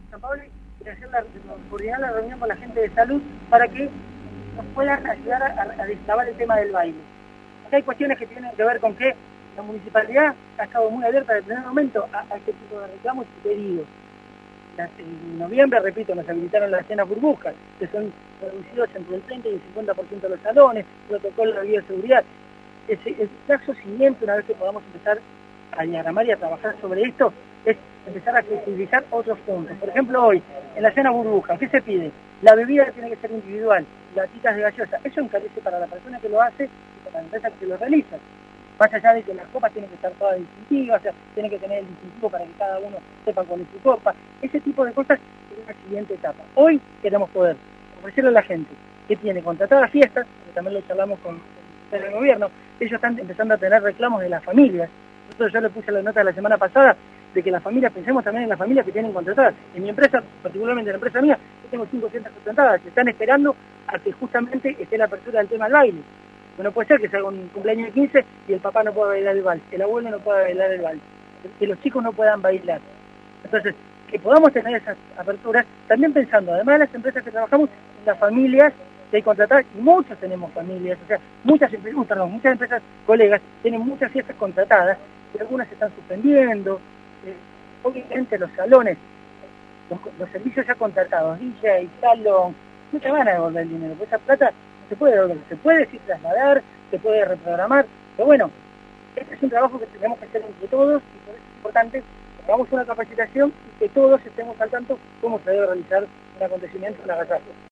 San Pablo y coordinar la reunión con la gente de salud para que nos puedan ayudar a destrabar el tema del baile. Acá hay cuestiones que tienen que ver con que la municipalidad ha estado muy abierta de primer momento a este tipo de reclamos y pedidos. En noviembre, repito, nos habilitaron las cenas burbujas, que son reducidos entre el 30 y el 50% de los salones, protocolo de bioseguridad. El plazo siguiente, una vez que podamos empezar a diagramar y a trabajar sobre esto, es empezar a flexibilizar otros puntos. Por ejemplo, hoy, en la cena burbuja, ¿qué se pide? La bebida tiene que ser individual, latitas de gaseosa. Eso encarece para la persona que lo hace y para la empresa que lo realiza. Más allá de que las copas tienen que estar todas distintivas, o sea, tienen que tener el distintivo para que cada uno sepa cuál es su copa. Ese tipo de cosas es la siguiente etapa. Hoy queremos poder ofrecerle a la gente que tiene contratadas fiestas, que también lo charlamos con el gobierno, ellos están empezando a tener reclamos de las familias. Nosotros ya le puse la nota la semana pasada de que las familias, pensemos también en las familias que tienen contratadas. En mi empresa, particularmente en la empresa mía, yo tengo 500 contratadas, están esperando a que justamente esté la apertura del tema del baile. No puede ser que salga un cumpleaños de 15 y el papá no pueda bailar el vals, el abuelo no pueda bailar el vals, que los chicos no puedan bailar. Entonces, que podamos tener esas aperturas, también pensando, además de las empresas que trabajamos, en las familias que hay contratadas, y muchos tenemos familias, o sea, muchas empresas, colegas, tienen muchas fiestas contratadas, y algunas se están suspendiendo. Obviamente los salones, los servicios ya contratados, DJ, salón, no te van a devolver el dinero, porque esa plata se puede devolver, se puede sí trasladar, se puede reprogramar, pero bueno, este es un trabajo que tenemos que hacer entre todos y por eso es importante que hagamos una capacitación y que todos estemos al tanto cómo se debe realizar un acontecimiento, un agasajo.